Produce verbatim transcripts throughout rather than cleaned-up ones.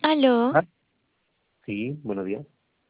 Aló, Ah, sí, buenos días.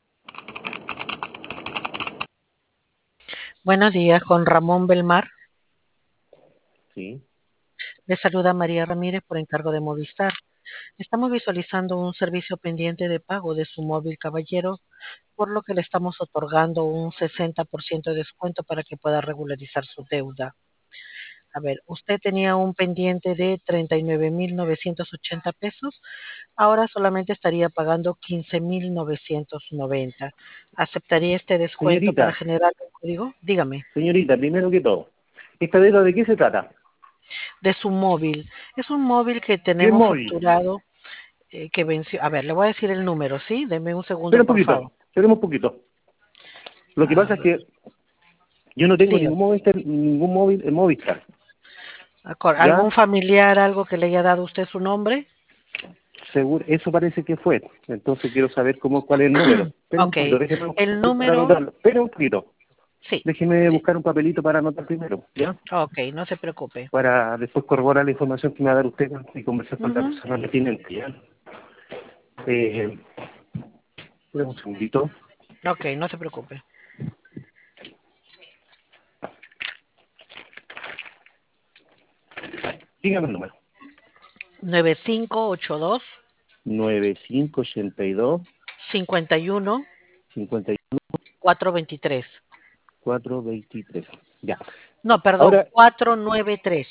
Buenos días, con Ramón Belmar. Sí. Le saluda María Ramírez por encargo de Movistar. Estamos visualizando un servicio pendiente de pago de su móvil, caballero, por lo que le estamos otorgando un sesenta por ciento de descuento para que pueda regularizar su deuda. A ver, usted tenía un pendiente de treinta y nueve mil novecientos ochenta pesos, ahora solamente estaría pagando quince mil novecientos noventa. ¿Aceptaría este descuento Señorita, para generar un código? Dígame. señorita, primero que todo, ¿esta deuda de qué se trata? De su móvil. Es un móvil que ¿Qué tenemos móvil? facturado, eh, que venció. A ver, le voy a decir el número, ¿sí? Deme un segundo, Espera un por poquito, favor. esperemos un poquito. Lo que A pasa es ver, que yo no tengo dígame. ningún móvil, ningún móvil en Movistar, Acor- ¿ya? ¿Algún familiar, algo que le haya dado a usted su nombre? Seguro, eso parece que fue. Entonces quiero saber cómo, cuál es el número. Espera un Ok, poquito, déjeme el buscar para número, anotarlo. Espera un poquito. sí. Déjeme Sí. buscar un papelito para anotar primero, ¿ya? Ok, no se preocupe. Para después corroborar la información que me va a dar usted y conversar con la Ujú. persona pertinente, ¿ya? Eh, espera un segundito. Ok, no se preocupe. Dígame el número. nueve cinco ocho dos, nueve cinco ochenta y dos cinco uno, cincuenta y cuatro veintitrés. cuatro veintitrés. Ya. No, perdón, Ahora, cuatrocientos noventa y tres.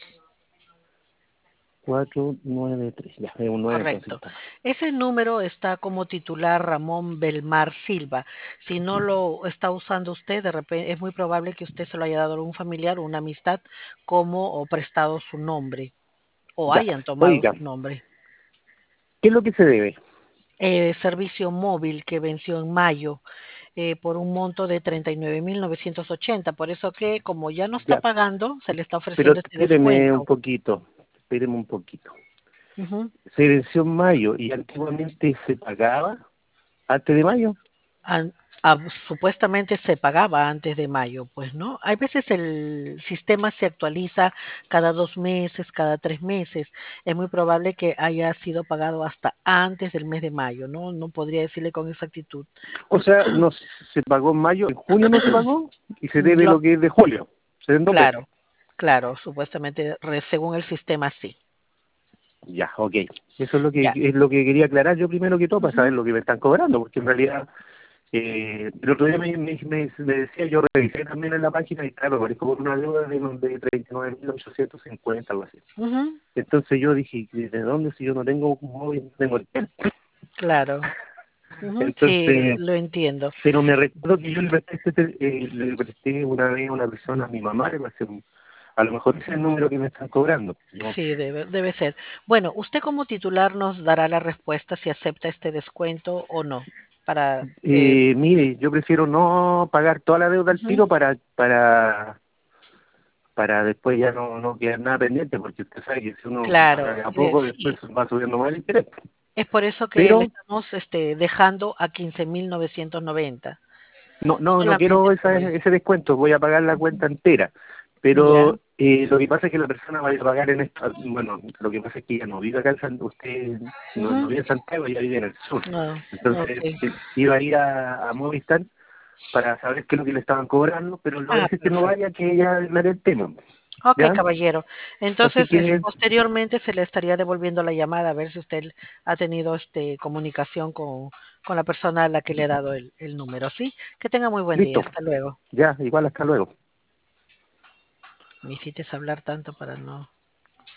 cuatrocientos noventa y tres. Ya, es un nueve entonces. Correcto. Ese número está como titular Ramón Belmar Silva. Si no lo está usando usted, de repente es muy probable que usted se lo haya dado a algún familiar o una amistad como o prestado su nombre o Ya. hayan tomado Oiga, su nombre. ¿qué es lo que se debe? Eh, servicio móvil que venció en mayo eh, por un monto de treinta y nueve mil novecientos ochenta. Por eso que como ya no está Ya, pagando, se le está pero ofreciendo este espéreme un descuento. poquito. Espéreme un poquito. Ujú. Se venció en mayo y antiguamente se pagaba antes de mayo. an- ah, supuestamente se pagaba antes de mayo, pues no. Hay veces el sistema se actualiza cada dos meses, cada tres meses. Es muy probable que haya sido pagado hasta antes del mes de mayo, ¿no? No podría decirle con exactitud. O sea, no se se pagó en mayo, en junio no se pagó y se debe Lo, lo que es de julio. setenta pesos. claro, claro, supuestamente re- según el sistema sí. Ya, ok. Eso es lo que Ya. es lo que quería aclarar yo primero que todo para saber Ujú, lo que me están cobrando, porque en realidad eh, el otro día me, me, me- me decía, yo revisé también en la página y claro, aparezco por una deuda de, de treinta y nueve mil ochocientos cincuenta, algo así. ujú, Entonces yo dije, ¿de dónde si yo no tengo un móvil, no tengo el teléfono? claro. Ujú, sí, Entonces, lo entiendo. pero me recuerdo que yo le presté, este- eh, le presté una vez a una persona, a mi mamá, le presté un- a lo mejor ese es el número que me están cobrando. No Sí, sé. debe, debe ser. Bueno, usted como titular nos dará la respuesta si acepta este descuento o no. Para, eh, Eh, mire, yo prefiero no pagar toda la deuda al ujú, tiro para para para después ya no, no quedar nada pendiente, porque usted sabe que si uno paga claro, de a eh, poco, después sí. va subiendo más el interés. Es por eso que le Pero estamos este, dejando a quince mil novecientos noventa. no no no Solamente quiero por esa, eso. ese descuento, voy a pagar la Ujú. cuenta entera. Ya. Pero eh, lo que pasa es que la persona va a pagar en esta, bueno, lo que pasa es que ella no vive acá en San, usted no, no Ujú. vive en Santiago, ella vive en el sur. No, ok. Entonces eh, iba a ir a, a Movistar para saber qué es lo que le estaban cobrando, pero lo Ah, es que no perfecto. vaya que ella aclare el tema, Ok, ¿ya? caballero. Así Entonces, es- que, posteriormente se le estaría devolviendo la llamada a ver si usted ha tenido este comunicación con, con la persona a la que le he dado el, el número, ¿sí? Que tenga muy buen día. listo, Hasta luego. ya, igual hasta luego. Me hiciste hablar tanto para no.